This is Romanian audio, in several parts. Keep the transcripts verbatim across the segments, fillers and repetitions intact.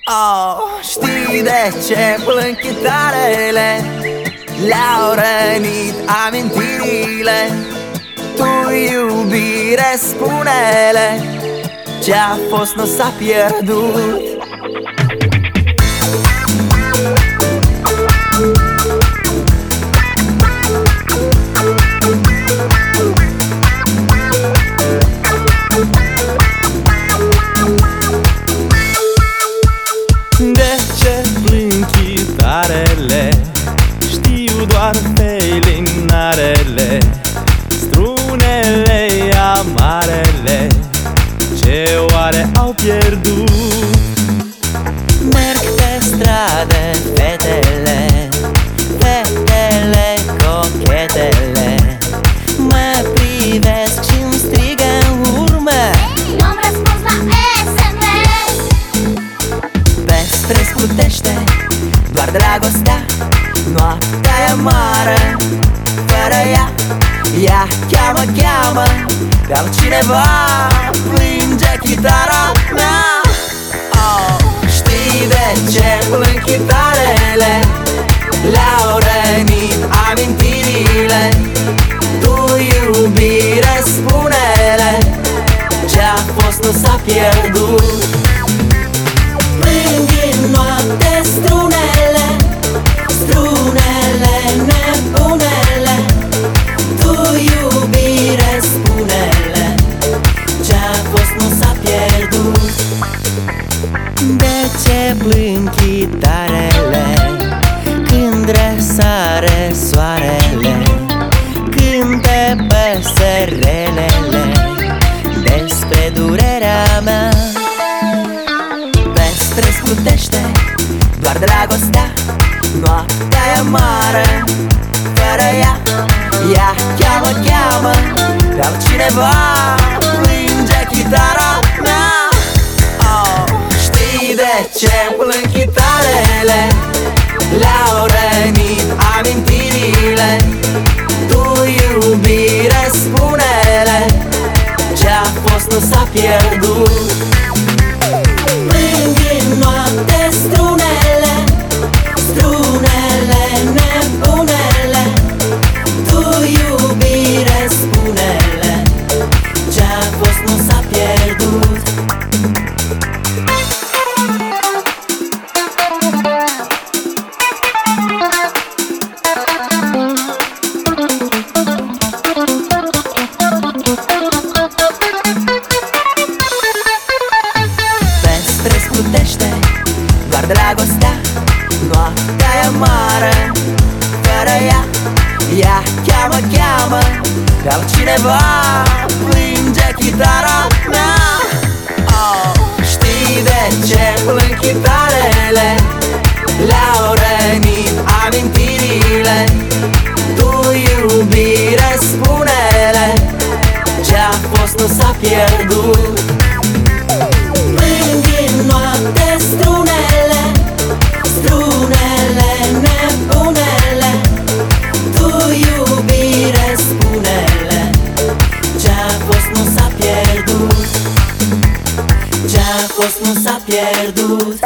Oh, știi de ce plâng chitarele? Le-au rănit amintirile. Tu, iubire, spune-le, ce-a fost nu s-a pierdut. De ce plâng chitarele? Știu doar felinarele, strunele amarele, ce oare au pierdut? Merg pe stradă fetele, fetele cochetele, mă privesc și-mi strigă în urmă: Ei, nu-mi răspuns la S M S. Pe străzi plutește doar dragostea, noaptea e mare fără ea. Ea cheamă, cheamă pe altcineva, plânge chitara mea. Oh, știi de ce plâng chitarele? Le-au rănit amintirile. Tu, iubire, spune-le, ce-a fost nu s-a pierdut. Plâng în noapte strunele, strunele nebunele. Tu, iubire, spune-le, ce-a fost nu s-a pierdut. De ce plâng chitarele când răsare soarele, cântă păsărelele despre durerea mea? Pe străzi plutește doar dragostea, noaptea e mare fără ea. Ea cheamă, cheamă pe altcineva, plânge chitara mea. Oh, știi de ce plâng chitarele? Le-au rănit amintirile. Tu, iubire, spune-le, ce-a fost nu s-a pierdut. Plâng în noapte strunele, strunele nebunele. Tu, iubire, spune-le, ce-a fost nu s-a pierdut. Plutește doar dragostea, noaptea e mare fără ea. Ea cheamă, cheamă pe altcineva, plânge chitara mea. Oh, știi de ce plâng chitarele? Le-au rănit amintirile. Tu, iubire, spune-le, ce-a fost nu s-a pierdut. Noapte strunele, strunele nebunele. Tu, iubire, spune-le, ce-a fost nu s-a pierdut, ce-a fost nu s-a pierdut.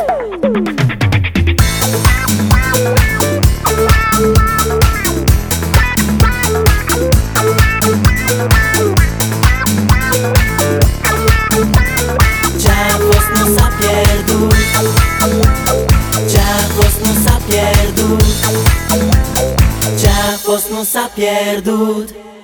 Ce-a fost nu s-a pierdut, ce-a fost nu s-a pierdut, ce-a fost nu s-a pierdut.